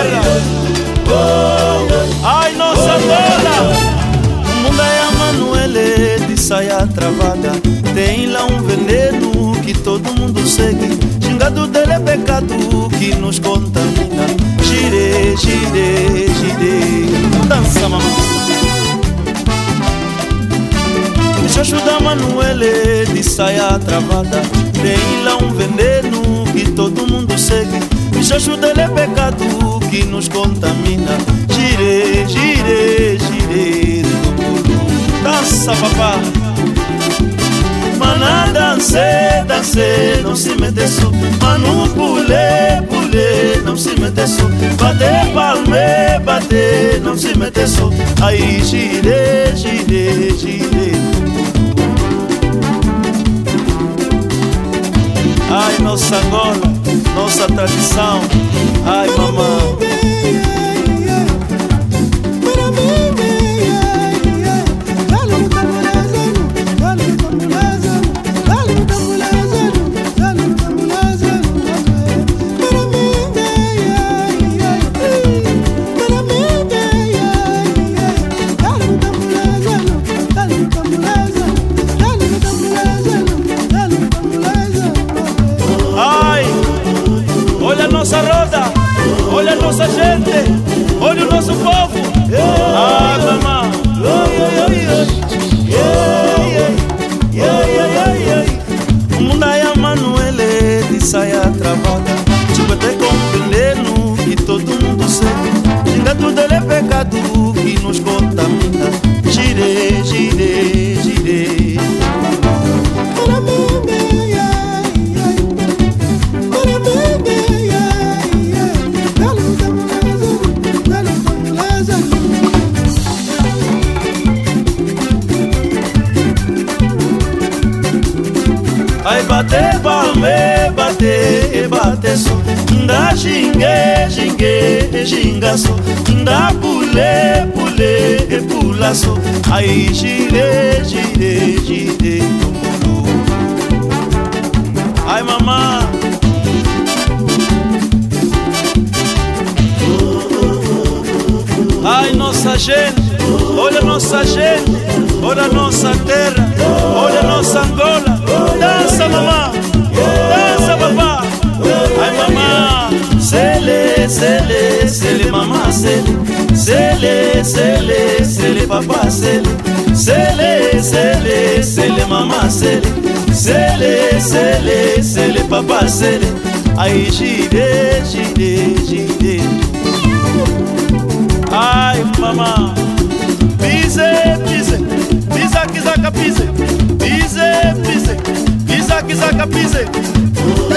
Angola. Ai, nossa Angola. O mundo é a Manuele de saia travada. Tem lá um veneno que todo mundo segue. Xingado dele é pecado que nos contamina. Gire, gire, gire. Dança, mamãe. Xoxo da Manuele de saia travada. Tem lá um veneno que todo mundo segue. O xoxo dele é pecado que nos contamina. Gire, gire, gire. Dança, papá. Mana dance, dance, não se mete só. Manu pule, pule, não se mete só. Bate palme, bate, não se mete só. Aí gire, gire, gire. Ai, nossa Angola, nossa tradição. Ai, mamãe. Nossa roda, olha a nossa gente, olha o nosso povo. Ah, mamãe. O mundo é a Manuele de saia travada. Tipo até com veneno que todo mundo segue. Xingado dele é pecado que nos contamina. Gire, gire, gire. Ai, bate, palme, bate, bate só. Nda xingue, xingue, xinga só. Nda pule, pule, pula só. Ai, gire, gire, gire. Ai, mamãe. Ai, nossa gente, olha nossa gente, olha nossa terra, olha nossa Angola. Dança, mamãe, dança, papá. Ai, mamãe, sele, sele, sele, mamãe, sele. Sele, sele, sele, papá, sele. Sele, sele, sele, mamãe, sele. Sele, sele, sele, papá, sele. Ai, gire, gire, gire. Ai, mamãe, pise, pise, pisa, quisaca, pise, pise, pise, pisa, quisaca, pise.